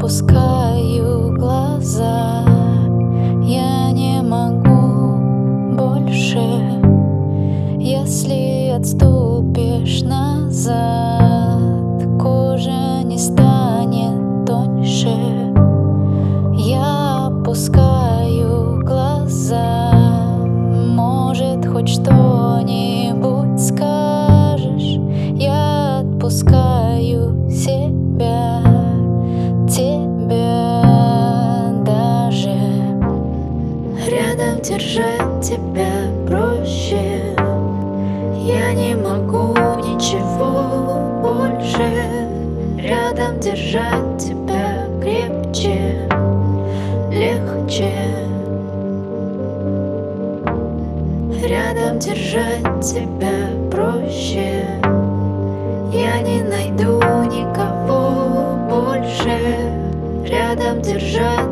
опускаю глаза. Я не могу больше, если отступишь назад, кожа не станет тоньше. Я опускаю глаза, может, хоть что-нибудь скажешь. Я отпускаю себя даже. Рядом держать тебя проще. Я не могу ничего больше. Рядом держать тебя крепче, легче. Рядом держать тебя проще. Я не найду никого больше. Рядом держать